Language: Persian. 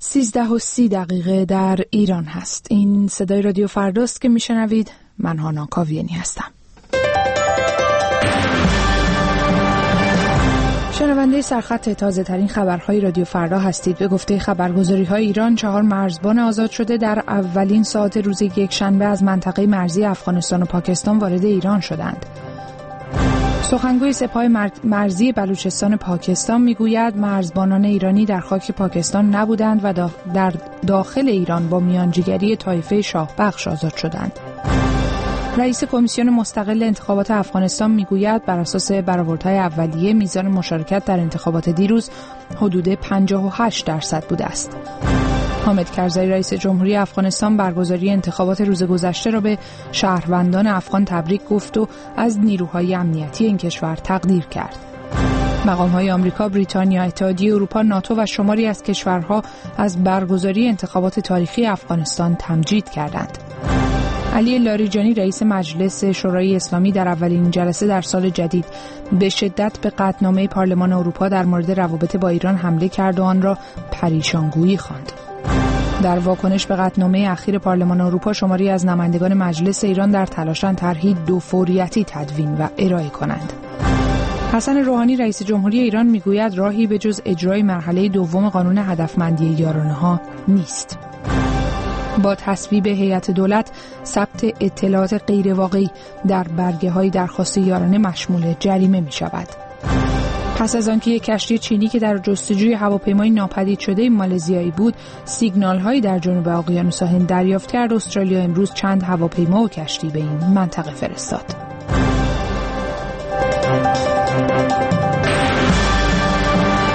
13:30 در ایران هست. این صدای رادیو فرداست که میشنوید. من هانا کاویانی هستم. شنونده سرخط تازه ترین خبرهای رادیو فردا هستید. به گفته خبرگزاری‌های ایران 4 مرزبان آزاد شده در اولین ساعت روز یکشنبه از منطقه مرزی افغانستان و پاکستان وارد ایران شدند. سخنگوی سپاه مرزی بلوچستان پاکستان میگوید مرزبانان ایرانی در خاک پاکستان نبودند و در داخل ایران با میانجیگری طایفه شاهبخش آزاد شدند. رئیس کمیسیون مستقل انتخابات افغانستان میگوید بر اساس برآوردهای اولیه میزان مشارکت در انتخابات دیروز حدود 58% بوده است. حامد کرزی رئیس جمهوری افغانستان برگزاری انتخابات روز گذشته را به شهروندان افغان تبریک گفت و از نیروهای امنیتی این کشور تقدیر کرد. مقام‌های آمریکا، بریتانیا، اتحادیه اروپا، ناتو و شماری از کشورها از برگزاری انتخابات تاریخی افغانستان تمجید کردند. علی لاریجانی رئیس مجلس شورای اسلامی در اولین جلسه در سال جدید به شدت به قطعنامه پارلمان اروپا در مورد روابط با ایران حمله کرد و آن را پریشانگویی خواند. در واکنش به قطعنامه اخیر پارلمان اروپا، شماری از نمایندگان مجلس ایران در تلاشند طرحی دوفوریتی تدوین و ارائه کنند. حسن روحانی رئیس جمهوری ایران میگوید راهی به جز اجرای مرحله دوم قانون هدفمندی یارانه‌ها نیست. با تصویب هیئت دولت، ثبت اطلاعات غیر واقعی در برگه‌های درخواست یارانه مشمول جریمه می‌شود. پس از آنکه یک کشتی چینی که در جستجوی هواپیمای ناپدید شده مالزیایی بود، سیگنال‌هایی در جنوب اقیانوس هند دریافت کرد، استرالیا امروز چند هواپیما و کشتی به این منطقه فرستاد.